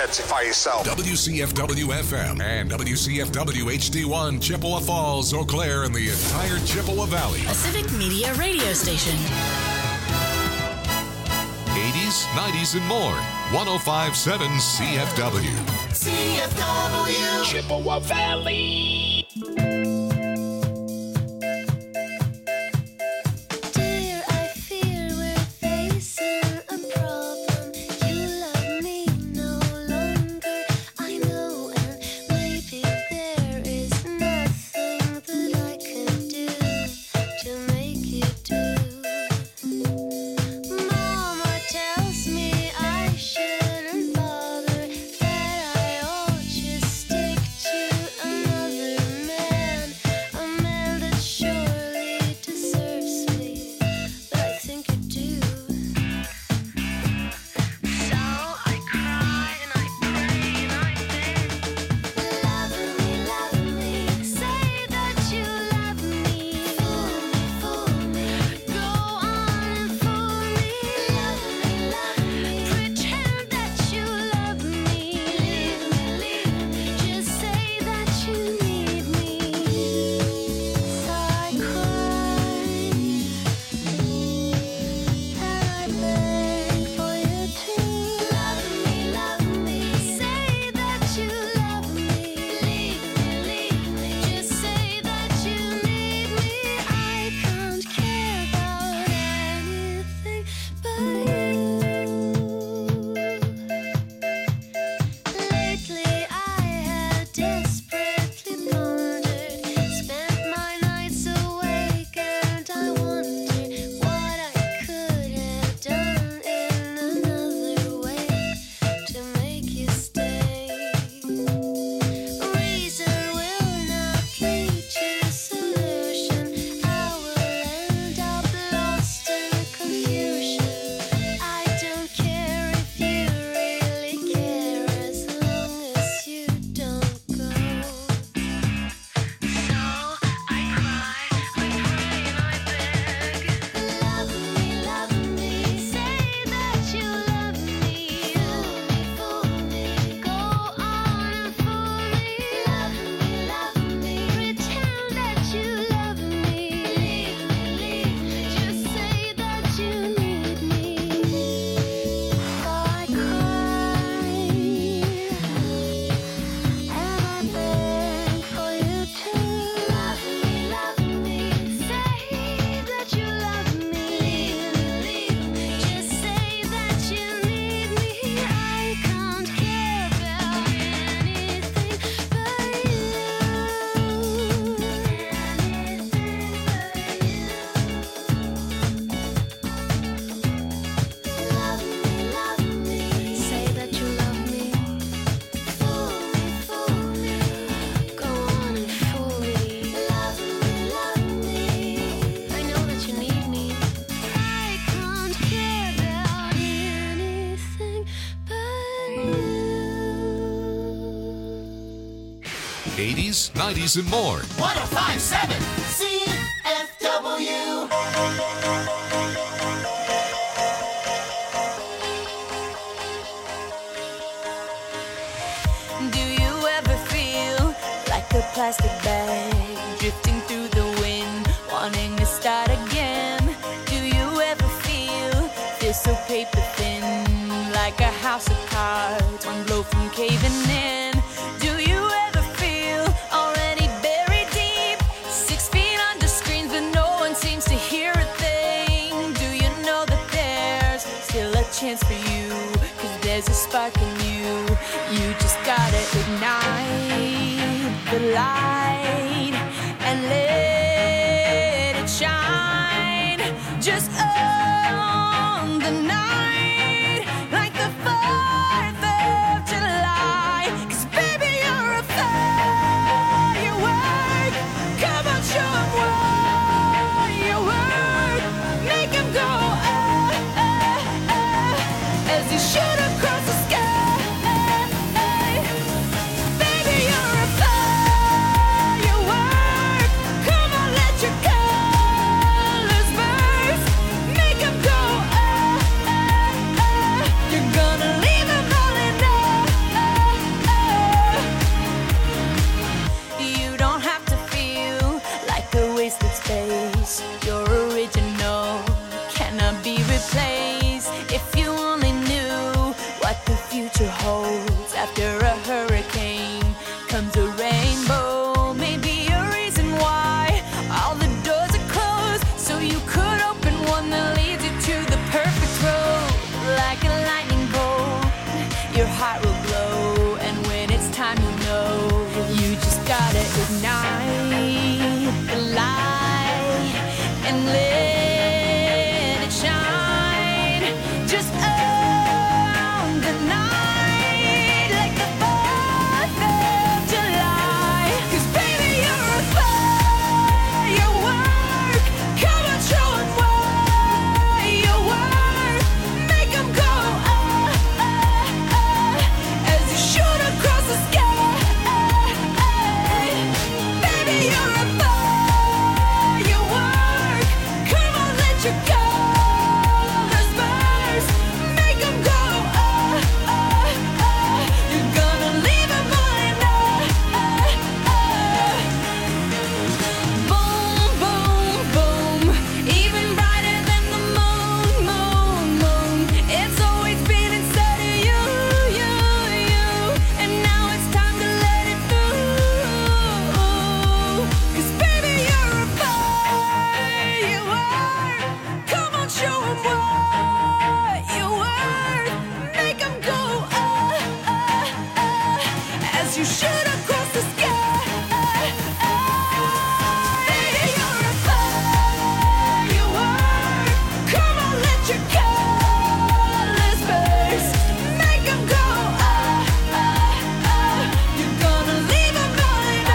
identify yourself. WCFW FM and WCFW HD1, Chippewa Falls, Eau Claire, and the entire Chippewa Valley. A Civic Media radio station. 80s, 90s, and more. 105.7 CFW. CFW. Chippewa Valley. '80s, '90s, and more. 105.7 CFW. Do you ever feel like a plastic bag drifting through the wind, wanting to start again? Do you ever feel so paper thin, like a house of cards, one blow from caving in? Do you ever feel already buried deep, 6 feet under screens, but no one seems to hear a thing? Do you know that there's still a chance for you, 'cause there's a spark in you? You just gotta ignite the light and let it shine. Just on the night, like the 4th of July. 'Cause baby, you're a firework. Come on, show 'em what you work. Make 'em go, as you shoot across the sky. Baby, you're a firework. face. You're original, cannot be replaced. If you only knew what the future holds. After a hurricane comes a rainbow. Maybe a reason why all the doors are closed, so you could open one that leads you to the perfect road. Like a lightning bolt, your heart will glow, and when it's time you know, you just gotta ignite the light and let it shine. Just own the night like the 4th of July. 'Cause baby, you're a firework. Come on, show 'em what you're worth. Make 'em go, as you shoot across the sky. Baby, you're a firework. Come on, let your colors burst. Make 'em go, you're gonna leave 'em blind. Boom, boom, boom, even brighter than the moon, moon, moon. It's always been inside of you, you, you, and now it's time to let it through. 'Cause baby, you're a firework. Come on, show 'em what you're worth. Make 'em go, as you shoot across the sky. Baby, you're a firework. Come on, let your colors burst. Make 'em go, you're gonna leave 'em blind.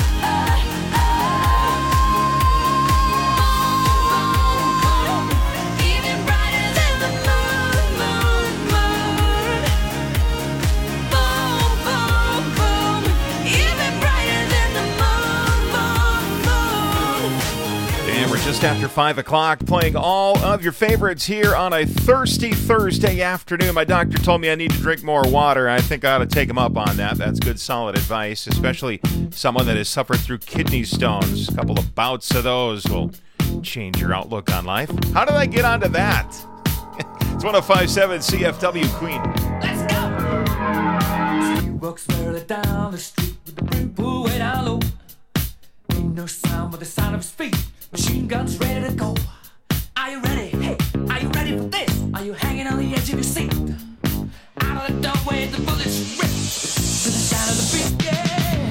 Even brighter than the moon, moon, moon. Boom, boom, boom, even brighter than the moon, moon, moon. And we're just after 5 o'clock, playing all of your favorites here on a thirsty Thursday afternoon. My doctor told me I need to drink more water. I think I ought to take him up on that. That's good, solid advice, especially someone that has suffered through kidney stones. A couple of bouts of those will change your outlook on life. How did I get onto that? It's 105.7 CFW Queen. Let's go. He walks merrily down the street with the brim pulled way down low. Ain't no sound but the sound of his feet. Machine guns ready to go. Are you ready? Hey, are you ready for this? Are you hanging on the edge of your seat? Out of the doorway, the bullets rip to the sound of the beat. Yeah.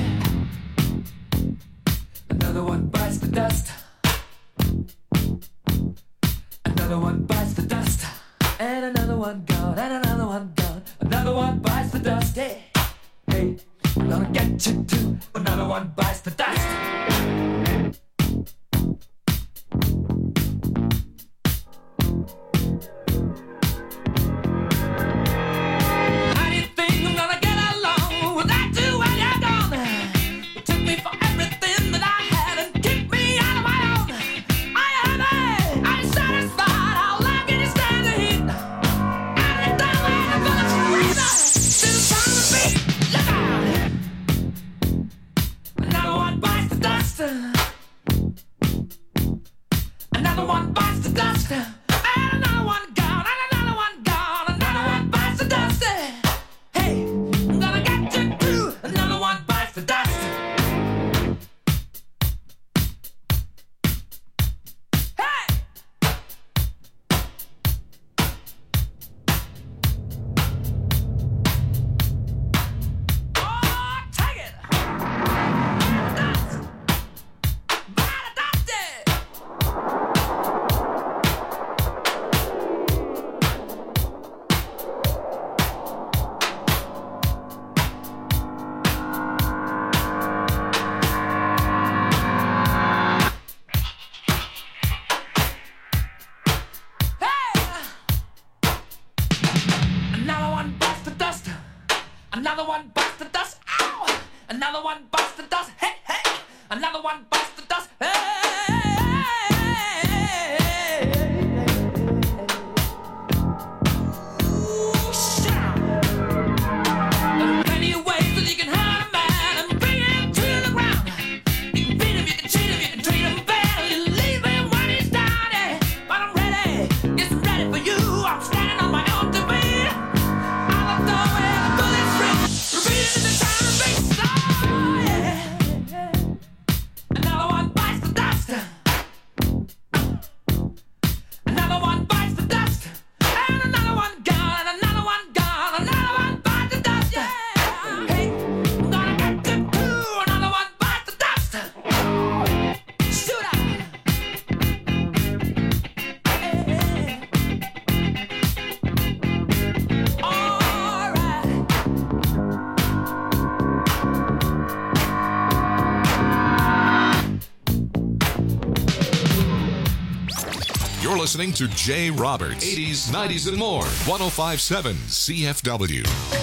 Another one bites the dust. Another one bites the dust. And another one gone. And another one gone. Another one bites the dust. Hey, hey, I'm gonna get you too. Another one bites the dust. How do you think I'm gonna get along without you when you're gone? You took me for everything that I had and kicked me out of my own. Are you happy? Are you satisfied? How long can you stand the heat? Out of the doorway, the bullets rain to the sound of the beat. Look out! Another one bites the dust. Another one bites the dust. And another one gone. And another one gone. Another one bites the dust. Hey, I'm gonna get you too. Another one bites the dust. Hey! Oh, take it! Dust! Bite the dust! Another one bites the dust. Another one bites the dust. Ow! Another one bites the dust. Hey, hey! Another one bites the dust. Hey! Ooh, shout! There are plenty of ways that you can hurt a man and bring him to the ground. You can beat him, you can cheat him, you can treat him bad, you leave him You're listening to Jay Roberts, 80s, 90s, and more. 105.7 CFW.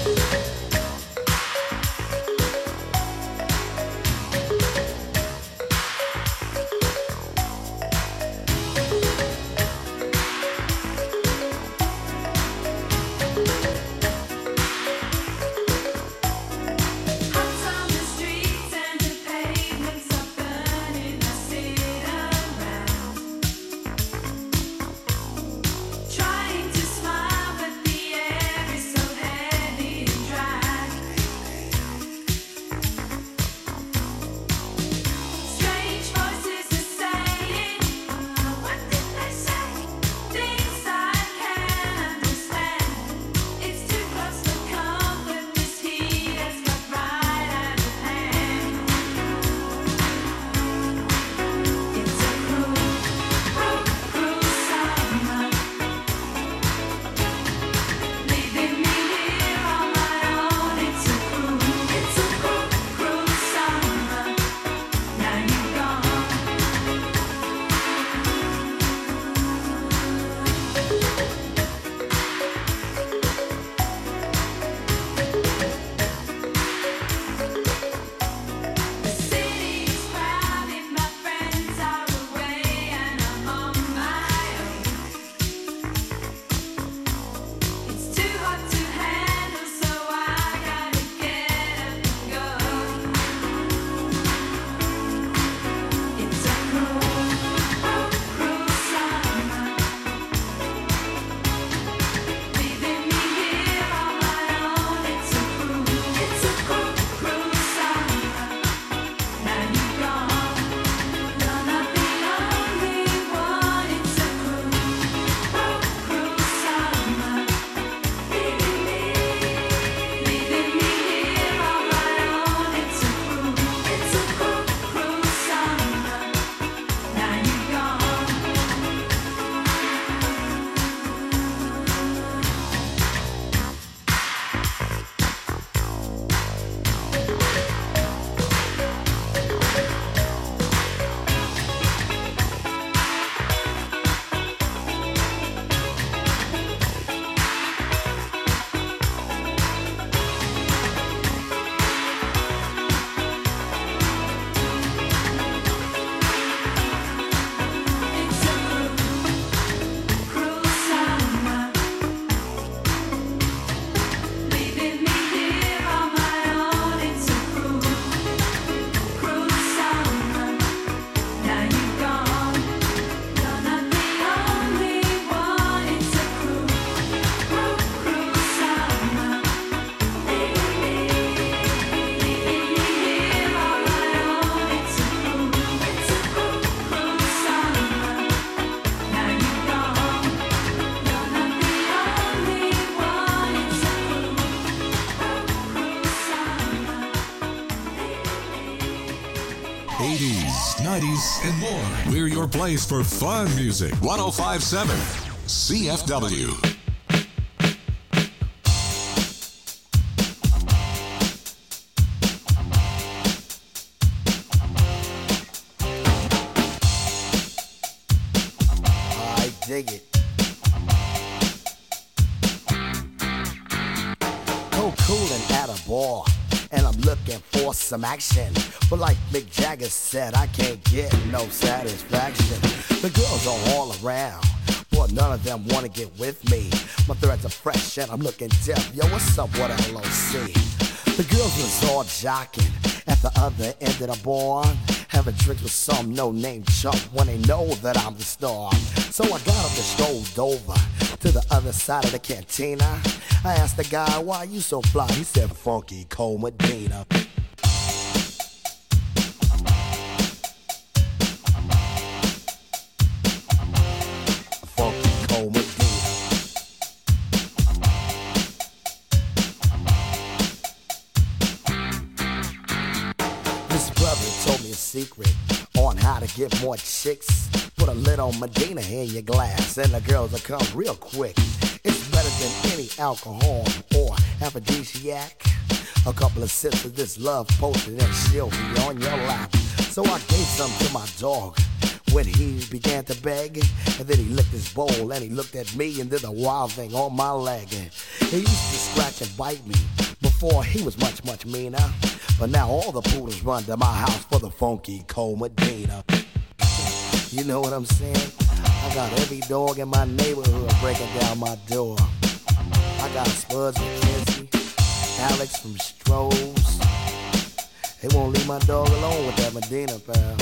Trying to smile, but the air is so heavy and dry. Strange voices are saying, what did they say? Things I can't understand. It's too close to come, but this heat has got right out of hand. It's a cruel, cruel, cruel summer. Leaving me here on my own. It's a cruel, cruel summer. Now you're gone. The city's crowded, my friends are away, and I'm on my own. It's too hot to handle, so I gotta get up and go. It's a cruel, cruel summer. Leaving me here on my own. It's a cruel, cruel summer. Now you're gone. You're not the only one. It's a cruel, cruel summer. Leaving me here on my own. It's a cruel, cruel summer. Now you're gone. It's a cruel summer. Leaving me here on my own. It's a cruel summer. Now you're gone. You're not the only one. It's a cruel summer. Leaving me here on my own. It's a cruel summer. Now you're gone. You're not the only one. It's a cruel summer. 80s, 90s, and more. We're your place for fun music. 105.7 CFW. I dig it. Coolin' at a bar, and I'm looking for some action. But like Mick Jagger said, I can't get no satisfaction. The girls are all around, but none of them wanna get with me. My threads are fresh and I'm looking deaf. Yo, what's up with LOC? The girls was all jocking at the other end of the bar, having drinks with some no-name chump when they know that I'm the star. So I got up and strolled over to the other side of the cantina. I asked the guy, why you so fly? He said, Funky Cole Medina. Funky Cole Medina. This brother told me a secret on how to get more chicks. Put a little Medina in your glass and the girls will come real quick. It's better than any alcohol or aphrodisiac. A couple of sips of this love potion and she'll be on your lap. So I gave some to my dog when he began to beg. And then he licked his bowl and he looked at me and did a wild thing on my leg. And he used to scratch and bite me. Before he was much, much meaner. But now all the poodles run to my house for the funky Cold Medina. You know what I'm saying? I got every dog in my neighborhood breaking down my door. I got Spuds from Kinsey, Alex from Strohs. They won't leave my dog alone with that Medina, pal.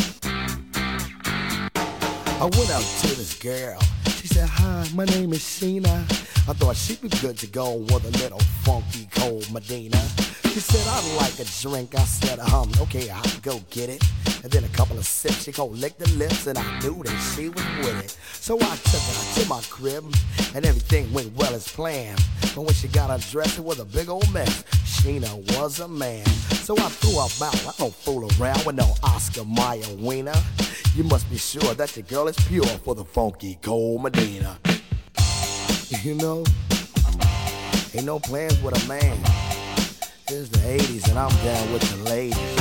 I went out to this girl. She said, hi, my name is Sheena. I thought she'd be good to go with a little funky Cold Medina. She said, I'd like a drink. I said, okay, I'll go get it. And then a couple of sips, she gon' lick the lips, and I knew that she was with it. So I took her to my crib, and everything went well as planned. But when she got undressed, it was a big old mess. Sheena was a man. So I threw her out. I don't fool around with no Oscar Mayer wiener. You must be sure that your girl is pure for the funky Cold Medina. You know, ain't no plans with a man. It's the 80s and I'm down with the ladies, you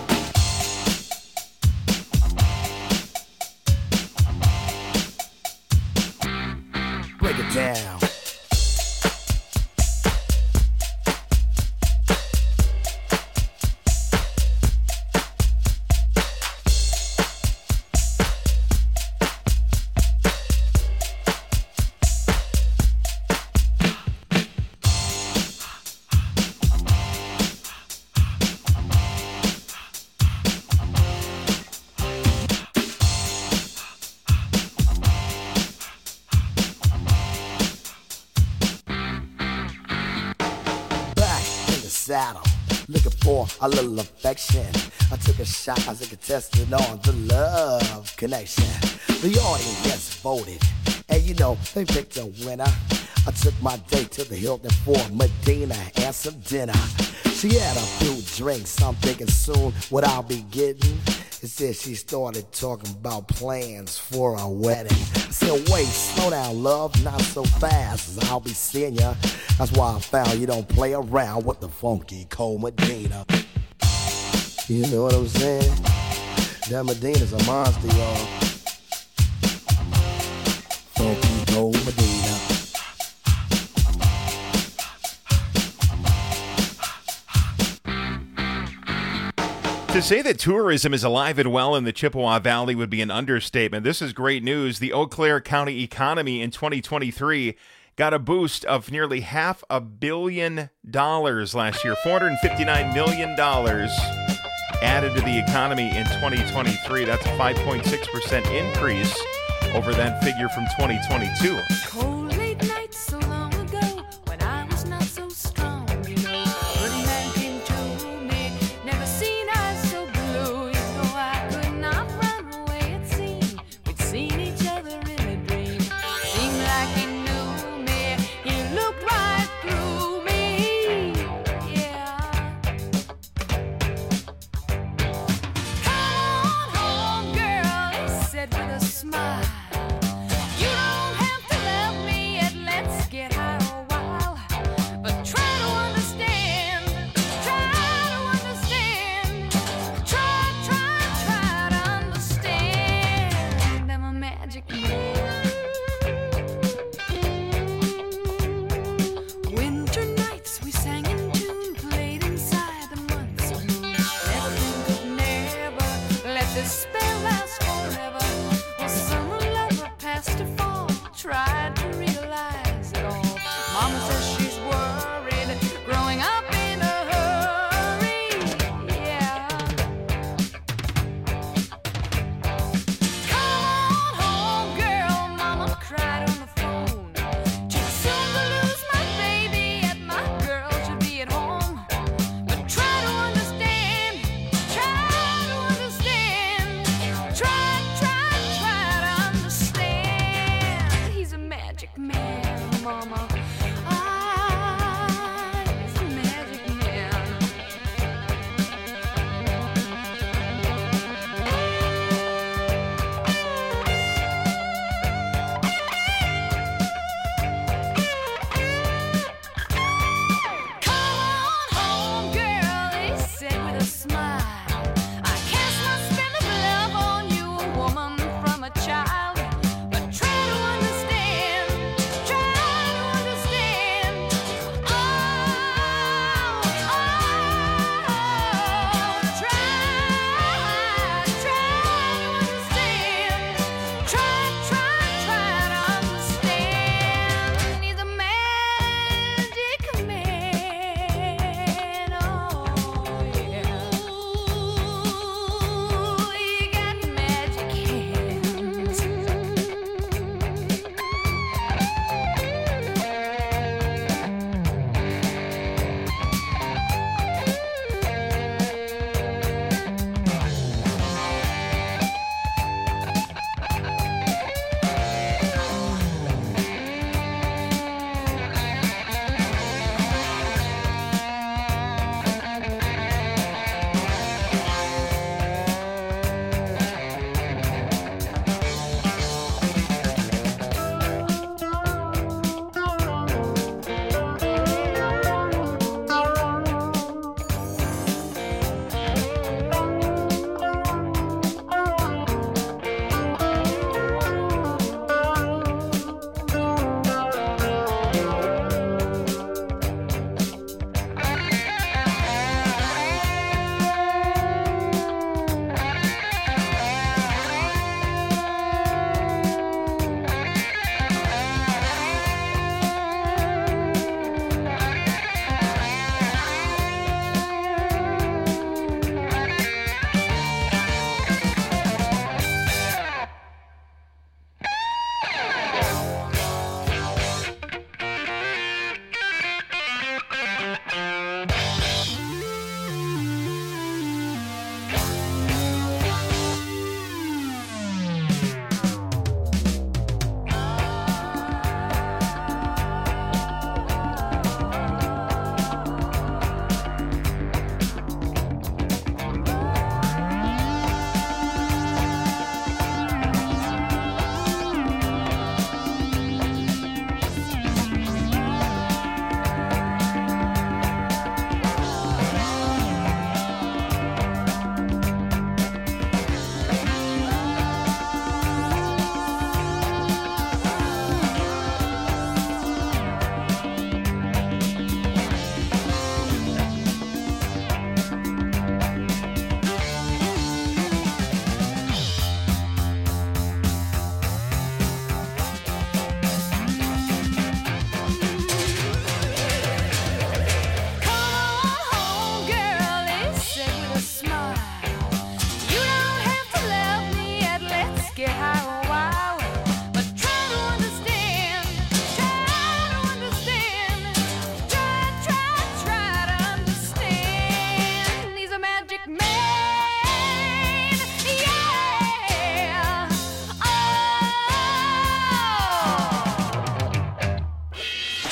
know. Break it down. Saddle, looking for a little affection. I took a shot as a contestant on the Love Connection. The audience voted, and you know, they picked a winner. I took my date to the Hilton for Medina and some dinner. She had a few drinks, I'm thinking soon what I'll be getting. Instead she started talking about plans for a wedding. I said, wait, slow down, love, not so fast, I'll be seeing ya. That's why I found you don't play around with the funky Cold Medina. You know what I'm saying? That Medina's a monster, y'all. Funky Cold Medina. To say that tourism is alive and well in the Chippewa Valley would be an understatement. This is great news. The Eau Claire County economy in 2023 got a boost of nearly $500 million last year. $459 million added to the economy in 2023. That's a 5.6% increase over that figure from 2022. Cold late nights so long ago when I was not so strong, you know. But a man came to me, never seen eyes so blue. You know I could not run away, it seemed. We'd seen each other in a dream. Seemed like he knew me, he looked right through me. Yeah. Come on home, girl, he said with a smile. You don't have to love me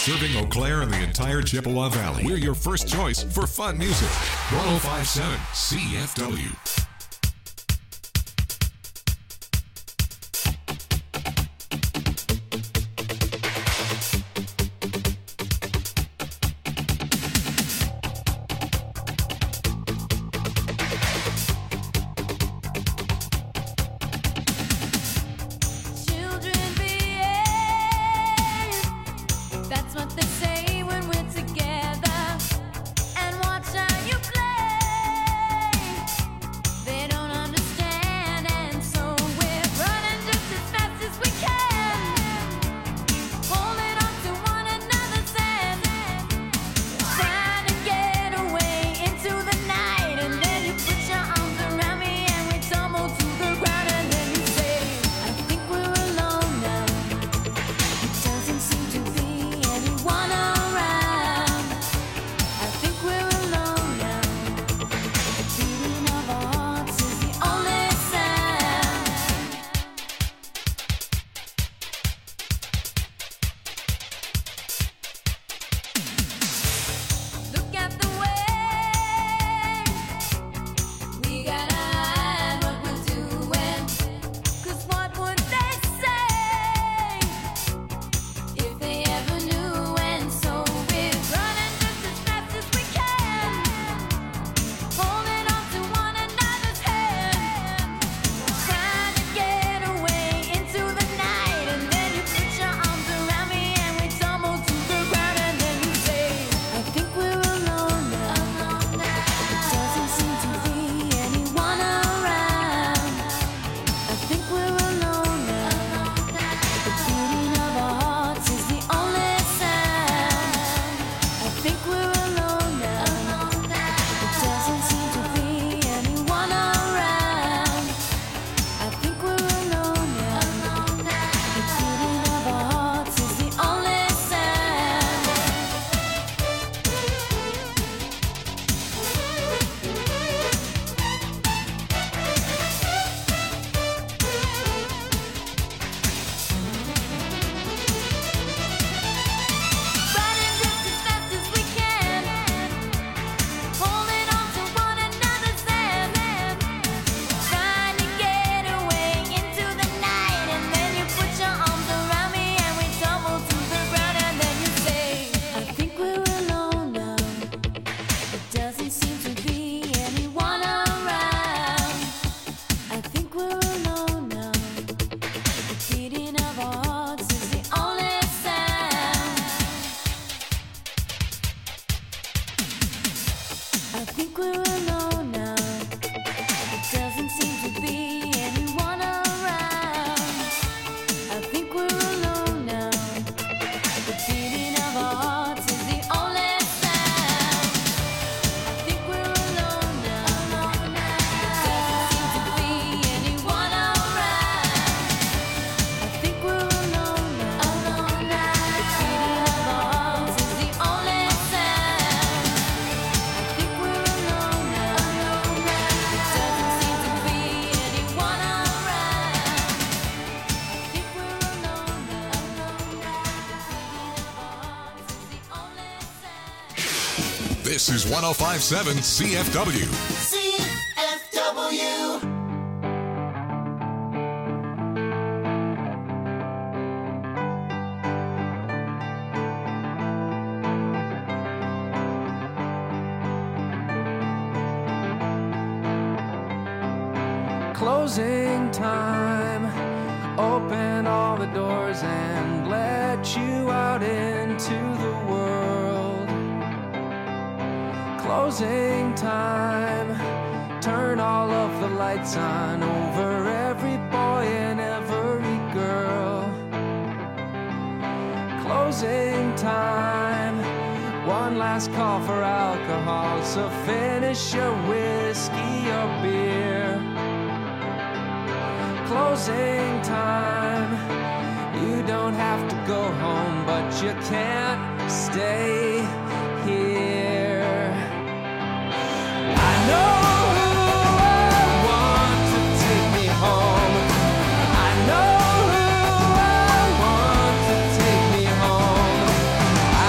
Serving Eau Claire and the entire Chippewa Valley. We're your first choice for fun music. 1057 CFW. This is 1057 CFW. CFW. Closing time. Open all the doors and let you out into the world. Closing time. Turn all of the lights on over every boy and every girl. Closing time. One last call for alcohol, so finish your whiskey or beer. Closing time. You don't have to go home, but you can't stay here. I know who I want to take me home. I know who I want to take me home. I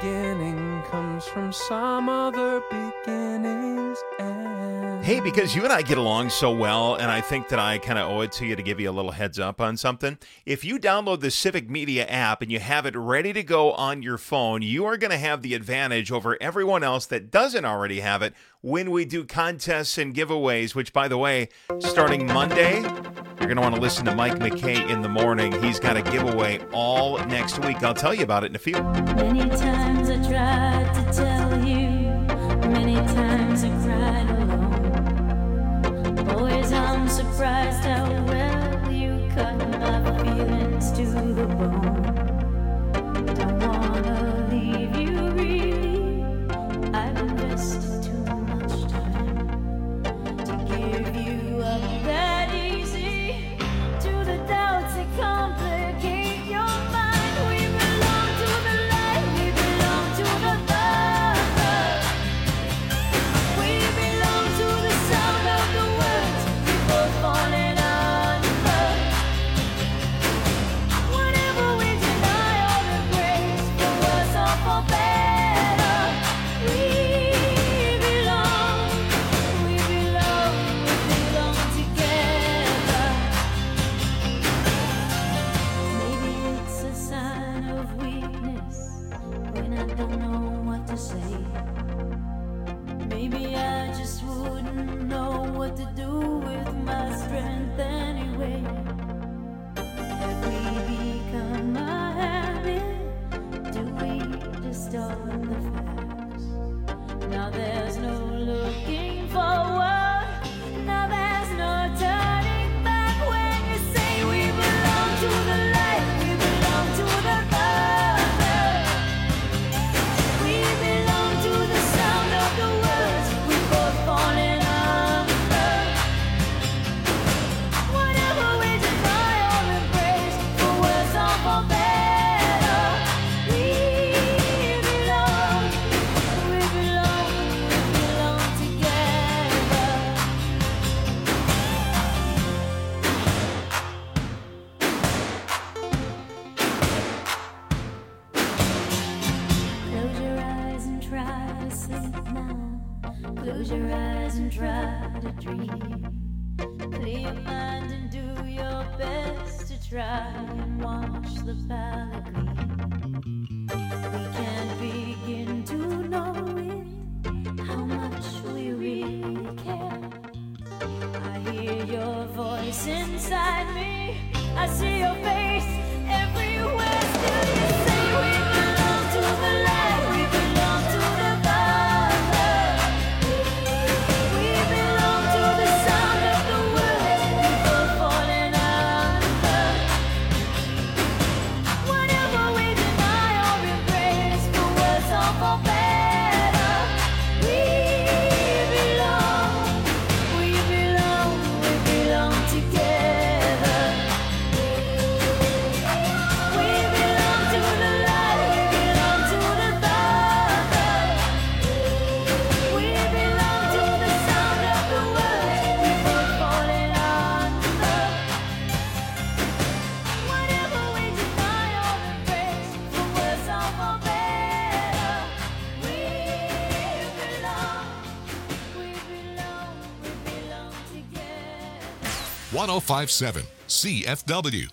beginning comes from some other beginning's end. Hey, because you and I get along so well, and I think that I kind of owe it to you to give you a little heads up on something. If you download the Civic Media app and you have it ready to go on your phone, you are going to have the advantage over everyone else that doesn't already have it when we do contests and giveaways, which, by the way, starting Monday, you're going to want to listen to Mike McKay in the morning. He's got a giveaway all next week. I'll tell you about it in a few. Many times I tried to tell you, many times I cried alone. Always I'm surprised how well you cut my feelings to the bone. Don't wanna leave you really, I've invested too much time to give you up that easy to the doubts that complicate your mind. We belong to the light, we belong to the dark. We belong to the sound of the words we both falling under. Whatever we deny or embrace, for worse or for better, we belong together. Maybe it's a sign of weakness when I don't know what to say. Maybe I just wouldn't know what to do with my strength anyway. Have we become a habit? Do we distort the facts? Now there's no looking forward. Now there's no turning back when you say we belong to the light, we belong to the dark. We belong to the sound of the words we both falling under. Whatever we deny or embrace, for worse or for better, we belong together. Close your eyes and try to sleep now. Close your eyes and try to dream. Clear your mind and do your best to try and watch the palette gleam. We can't begin to know it, how much we really care. I hear your voice inside me, I see your face everywhere. Still you say we belong to the light, we belong to the dark. We belong to the sound of the words we both falling under. Whatever we deny or embrace, for worse or for better, we belong together. We belong to the light, we belong to the dark. We belong to the sound of the words we both falling under. Whatever we deny or embrace, for worse or for better, we belong together. 1057 CFW.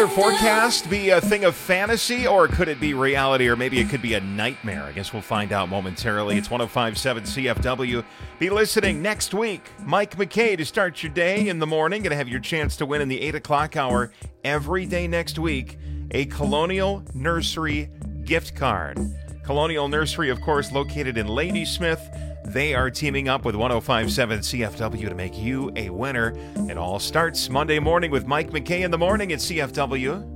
forecast be a thing of fantasy, or could it be reality, or maybe it could be a nightmare? I guess we'll find out momentarily. It's 105.7 CFW. Be listening next week. Mike McKay to start your day in the morning. Going to have your chance to win in the 8 o'clock hour every day next week a Colonial Nursery gift card. Colonial Nursery, of course, located in Ladysmith. They are teaming up with 105.7 CFW to make you a winner. It all starts Monday morning with Mike McKay in the morning at CFW.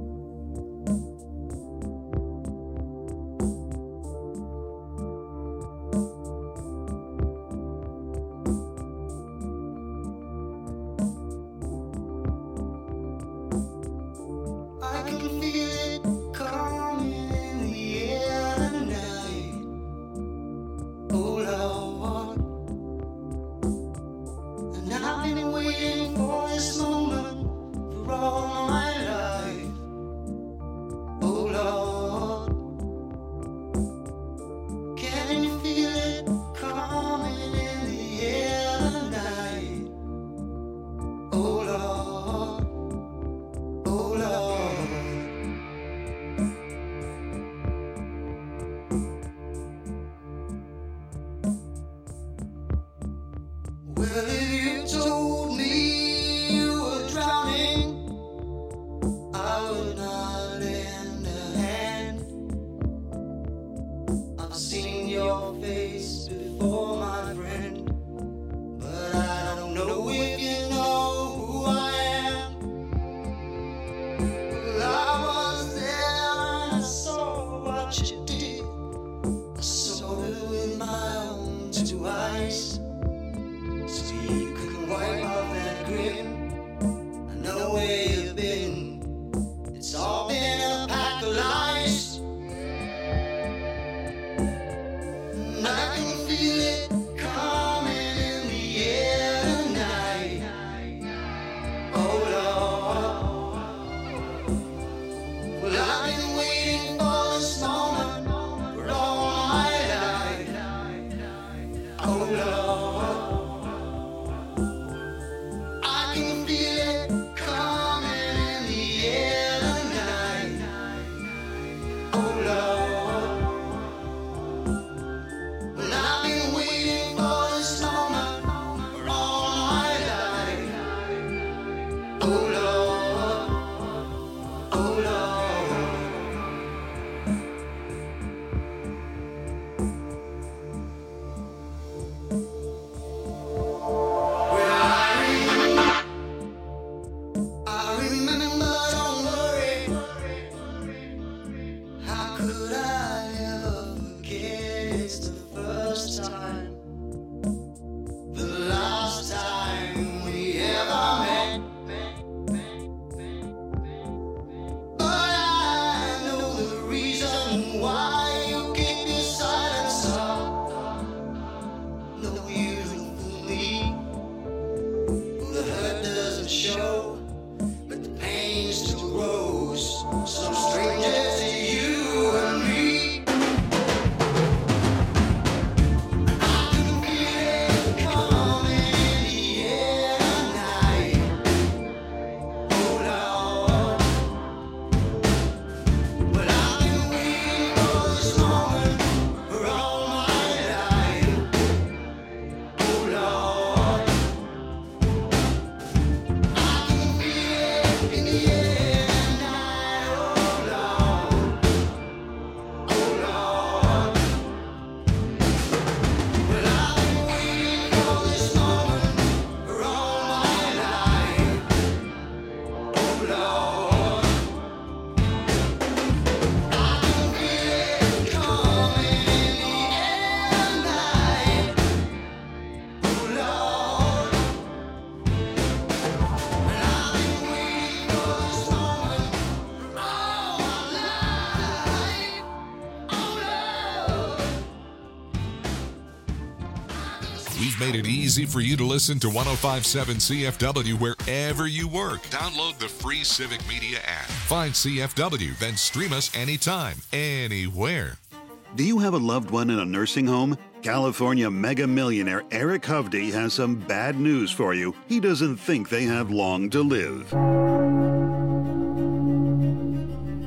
We've made it easy for you to listen to 105.7 CFW wherever you work. Download the free Civic Media app. Find CFW, then stream us anytime, anywhere. Do you have a loved one in a nursing home? California mega millionaire Eric Hovde has some bad news for you. He doesn't think they have long to live.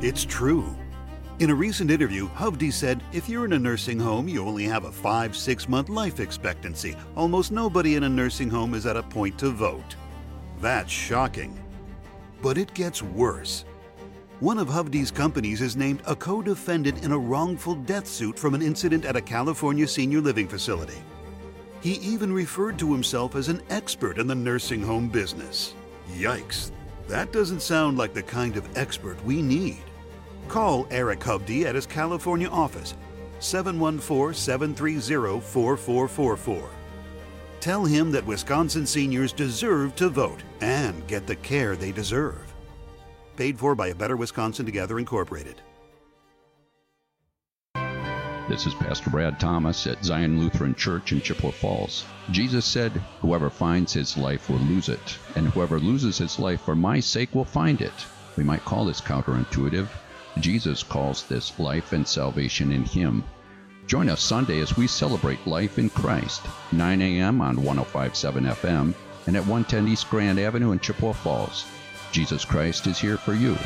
It's true. In a recent interview, Hovde said, if you're in a nursing home, you only have a 5-6 month life expectancy. Almost nobody in a nursing home is at a point to vote. That's shocking. But it gets worse. One of Hovde's companies is named a co-defendant in a wrongful death suit from an incident at a California senior living facility. He even referred to himself as an expert in the nursing home business. Yikes. That doesn't sound like the kind of expert we need. Call Eric Hovde at his California office, 714-730-4444. Tell him that Wisconsin seniors deserve to vote and get the care they deserve. Paid for by A Better Wisconsin Together, Incorporated. This is Pastor Brad Thomas at Zion Lutheran Church in Chippewa Falls. Jesus said, whoever finds his life will lose it, and whoever loses his life for my sake will find it. We might call this counterintuitive. Jesus calls this life and salvation in him. Join us Sunday as we celebrate life in Christ, 9 a.m. on 105.7 FM and at 110 East Grand Avenue in Chippewa Falls. Jesus Christ is here for you.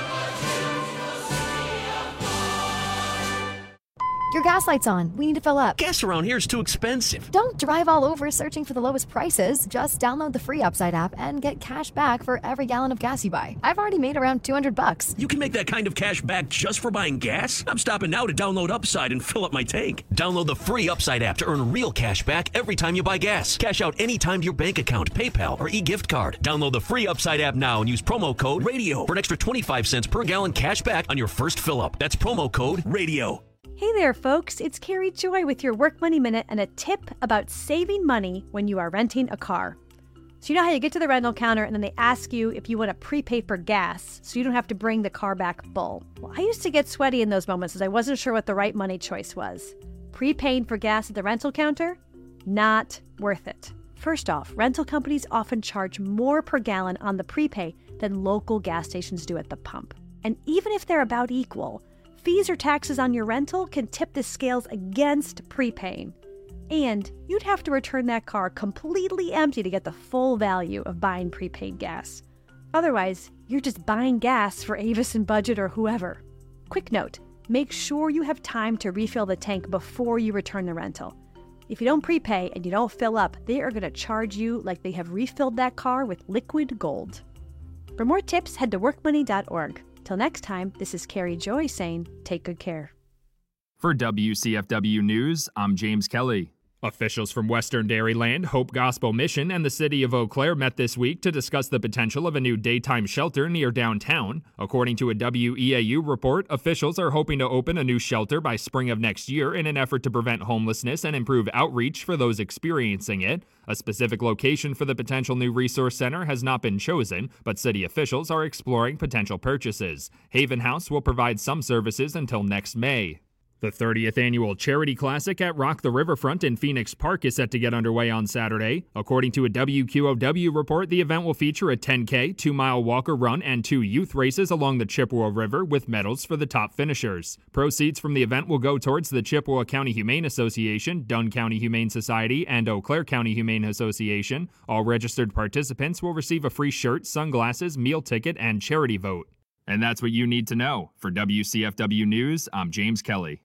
Your gas light's on. We need to fill up. Gas around here is too expensive. Don't drive all over searching for the lowest prices. Just download the free Upside app and get cash back for every gallon of gas you buy. I've already made around $200. You can make that kind of cash back just for buying gas? I'm stopping now to download Upside and fill up my tank. Download the free Upside app to earn real cash back every time you buy gas. Cash out anytime to your bank account, PayPal, or e-gift card. Download the free Upside app now and use promo code RADIO for an extra 25 cents per gallon cash back on your first fill up. That's promo code RADIO. Hey there, folks. It's Carrie Joy with your Work Money Minute and a tip about saving money when you are renting a car. So you know how you get to the rental counter and then they ask you if you want to prepay for gas so you don't have to bring the car back full. Well, I used to get sweaty in those moments as I wasn't sure what the right money choice was. Prepaying for gas at the rental counter? Not worth it. First off, rental companies often charge more per gallon on the prepay than local gas stations do at the pump. And even if they're about equal, fees or taxes on your rental can tip the scales against prepaying. And you'd have to return that car completely empty to get the full value of buying prepaid gas. Otherwise, you're just buying gas for Avis and Budget or whoever. Quick note, make sure you have time to refill the tank before you return the rental. If you don't prepay and you don't fill up, they are going to charge you like they have refilled that car with liquid gold. For more tips, head to workmoney.org. Till next time, this is Carrie Joy saying, take good care. For WCFW News, I'm James Kelly. Officials from Western Dairyland, Hope Gospel Mission, and the city of Eau Claire met this week to discuss the potential of a new daytime shelter near downtown. According to a WEAU report, officials are hoping to open a new shelter by spring of next year in an effort to prevent homelessness and improve outreach for those experiencing it. A specific location for the potential new resource center has not been chosen, but city officials are exploring potential purchases. Haven House will provide some services until next May. The 30th annual Charity Classic at Rock the Riverfront in Phoenix Park is set to get underway on Saturday. According to a WQOW report, the event will feature a 10K, 2-mile walk or run, and 2 youth races along the Chippewa River with medals for the top finishers. Proceeds from the event will go towards the Chippewa County Humane Association, Dunn County Humane Society, and Eau Claire County Humane Association. All registered participants will receive a free shirt, sunglasses, meal ticket, and charity vote. And that's what you need to know. For WCFW News, I'm James Kelly.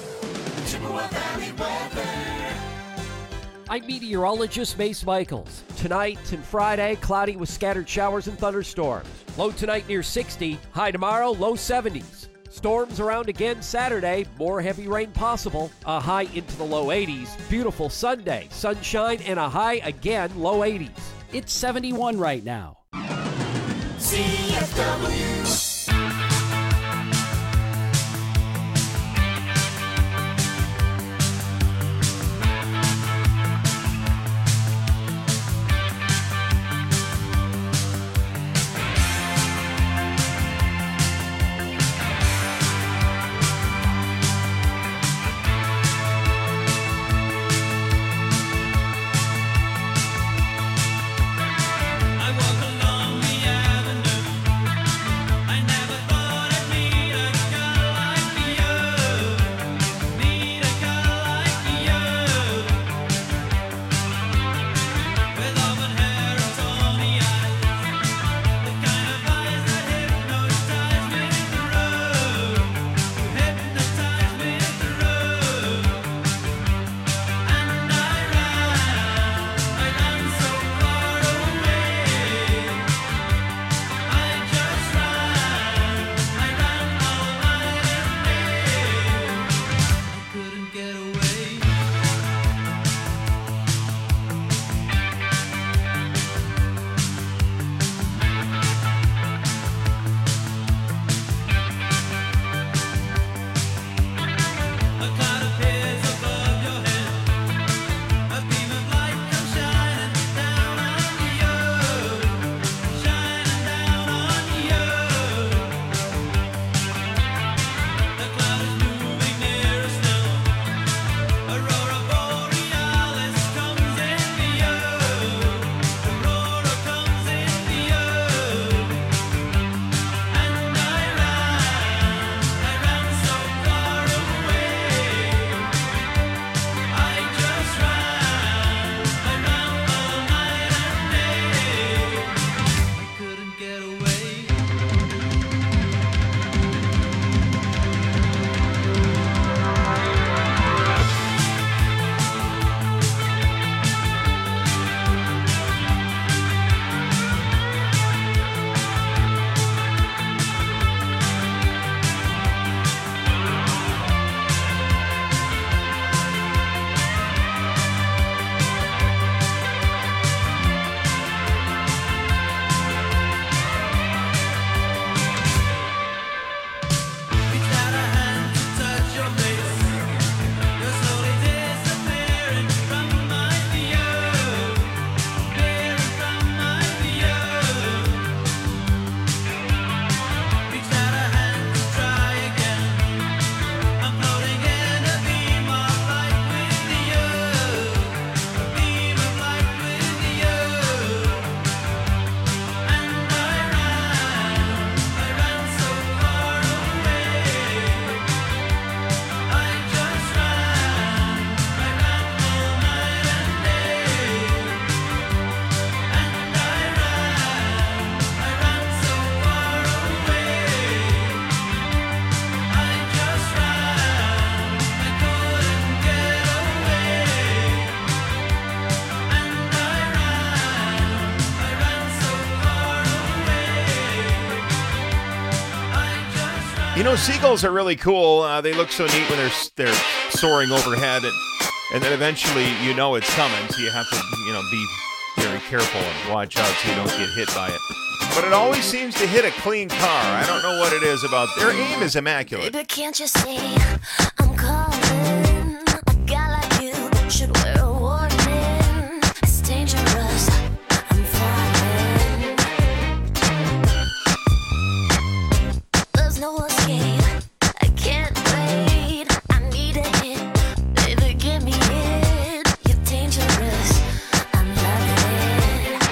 I'm meteorologist Mace Michaels. Tonight and Friday, cloudy with scattered showers and thunderstorms. Low tonight near 60, high tomorrow, low 70s. Storms around again Saturday, more heavy rain possible, a high into the low 80s. Beautiful Sunday, sunshine and a high again, low 80s. It's 71 right now. CFW. I walk along the avenue. You know, seagulls are really cool. They look so neat when they're soaring overhead, and then eventually you know it's coming, so you have to, be very careful and watch out so you don't get hit by it. But it always seems to hit a clean car. I don't know what it is about. Their aim is immaculate. Baby, can't you see I'm calling? A guy like you should wear a warning. It's dangerous. I'm falling. There's no escape. I can't wait. I need a hit. Baby, give me it. You're dangerous. I'm loving it.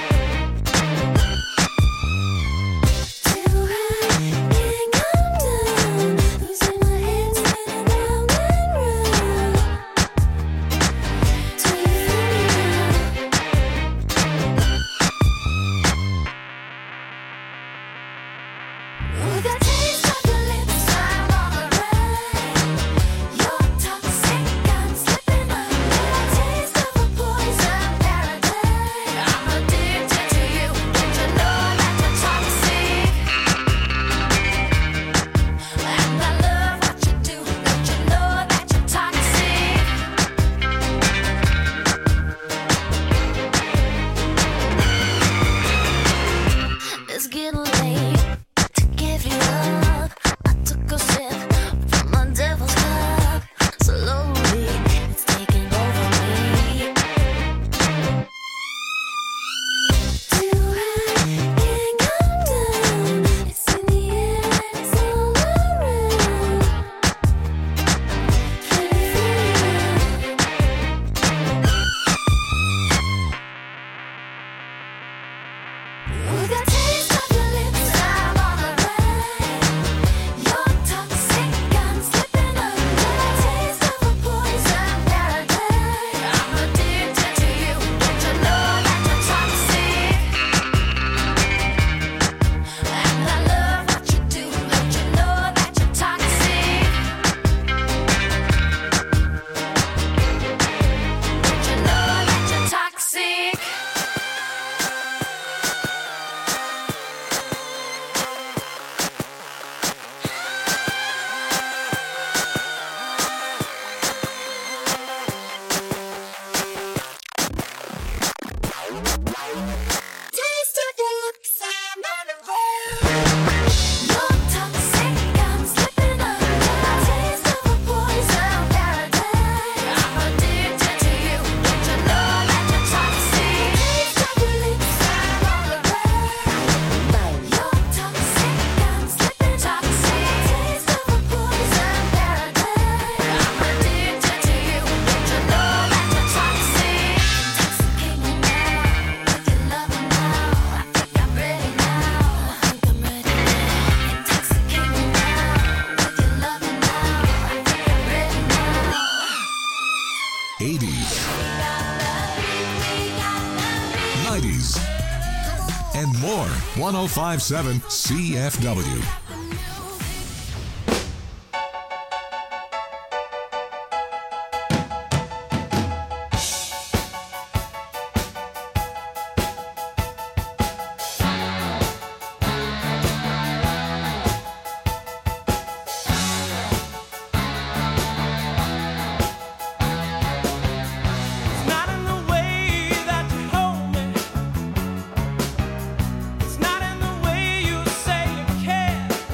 And more. 105.7 CFW. It's not in the way you say you care.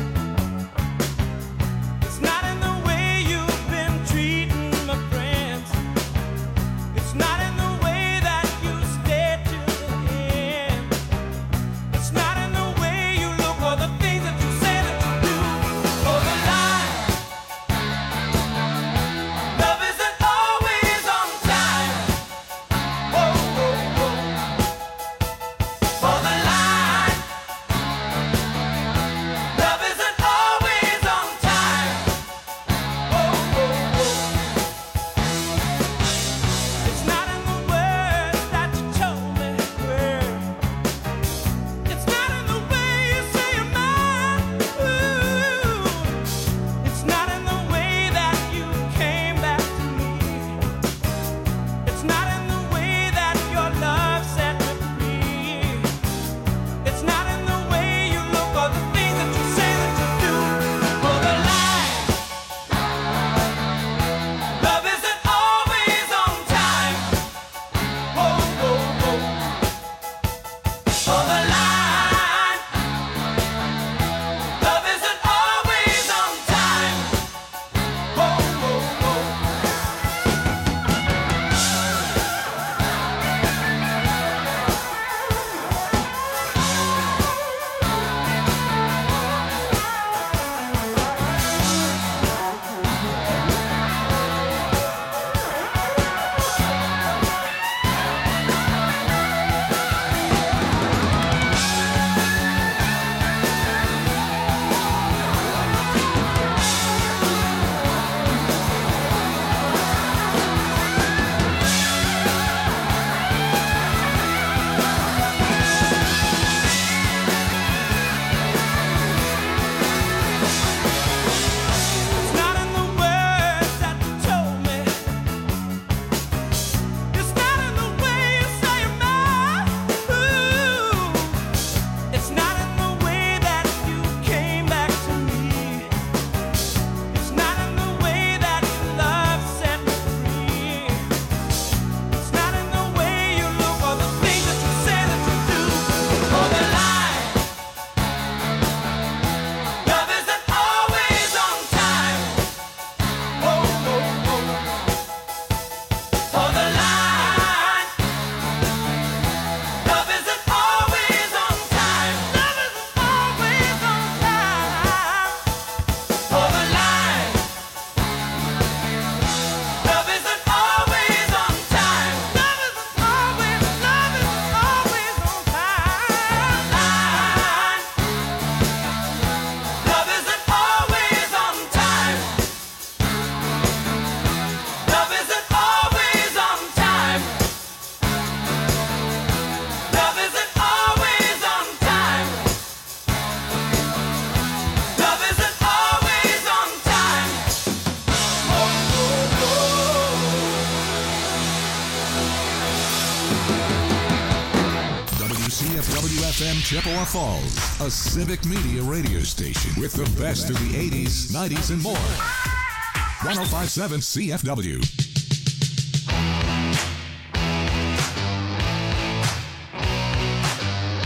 FM Chippewa Falls, a civic media radio station with the best of the 80s, 90s, and more. 105.7 CFW.